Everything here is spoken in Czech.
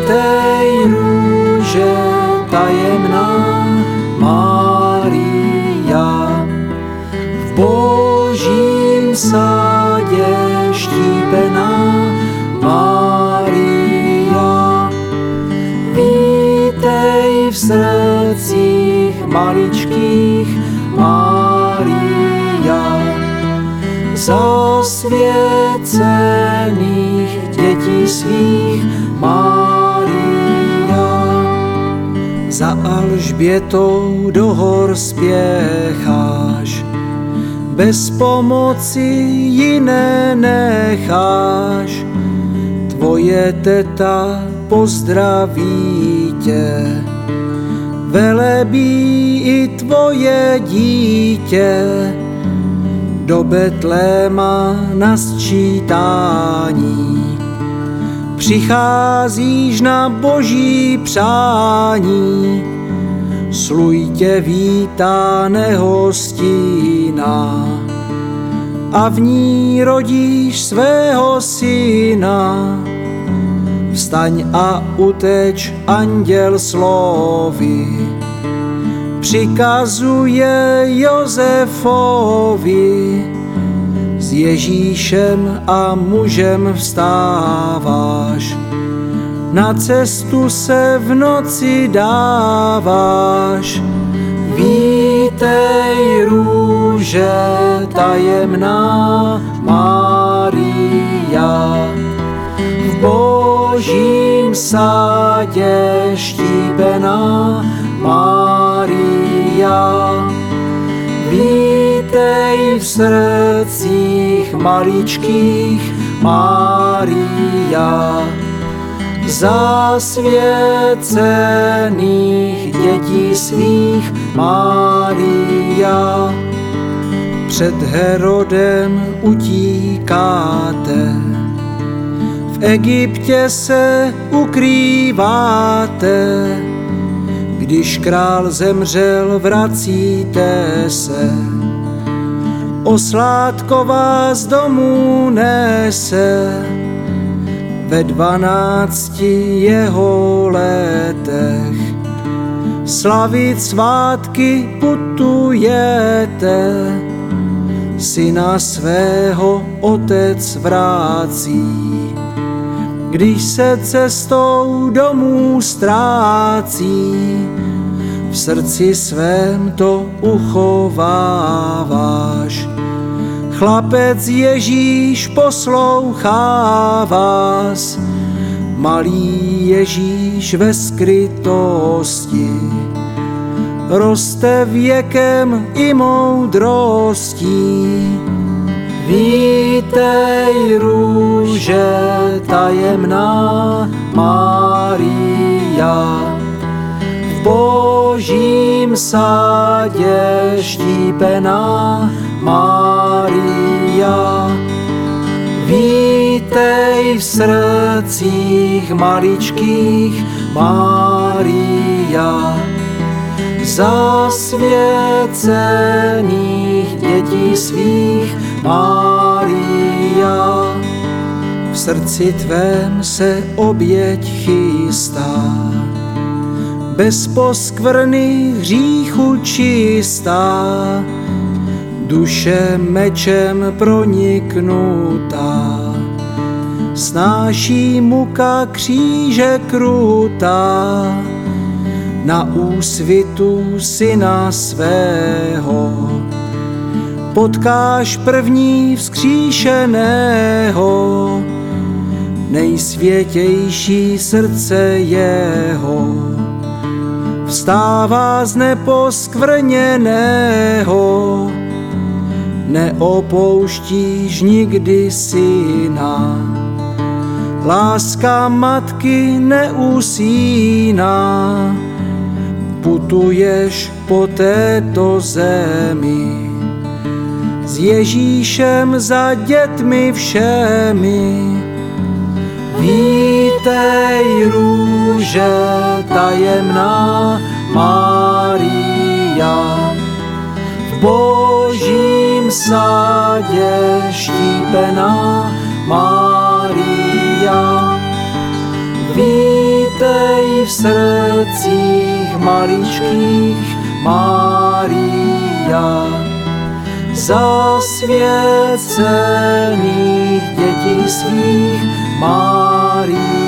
Vítej, růže tajemná Mária, v Božím sádě štípená Mária. Vítej v srdcích maličkých Mária, zasvěcených dětí svých Mária. Za Alžbětou do hor spěcháš, bez pomoci ji nenecháš. Tvoje teta pozdraví tě, velebí i tvoje dítě. Do Betléma na sčítání přicházíš na Boží přání. Sluj tě vítá nehostina a v ní rodíš svého syna. Vstaň a uteč, anděl slovy přikazuje Josefovi. S Ježíšem a mužem vstáváš, na cestu se v noci dáváš. Vítej, růže tajemná Mária, v Božím sádě štípená Mária. Vítej v srdcích maličkých Mária, zasvěcených dětí svých Mária. Před Herodem utíkáte, v Egyptě se ukrýváte. Když král zemřel, vracíte se, oslátko vás domů nese. Ve 12 jeho letech slavit svátky putujete. Syna svého otec vrácí, když se cestou domů ztrácí. V srdci svém to uchováváš, chlapec Ježíš poslouchá vás. Malý Ježíš ve skrytosti roste věkem i moudrostí. Vítej, růže tajemná Mária, v Božím sádě štípená Mária. Vítej v srdcích maličkých Mária, zasvěcených dětí svých Mária. V srdci tvém se oběť chystá, bez poskvrny hříchu čistá, duše mečem proniknutá, snáší muka kříže krutá. Na úsvitu syna svého potkáš první vzkříšeného, nejsvětější srdce jeho vstává z neposkvrněného. Neopouštíš nikdy syna, láska matky neusíná. Putuješ po této zemi s Ježíšem za dětmi všemi. Vítej, růže tajemná Mária, v Božím sádě štípená Mária. Vítej, v srdcích maličkých, Mária. Zasvěcených dětí svých, Mária.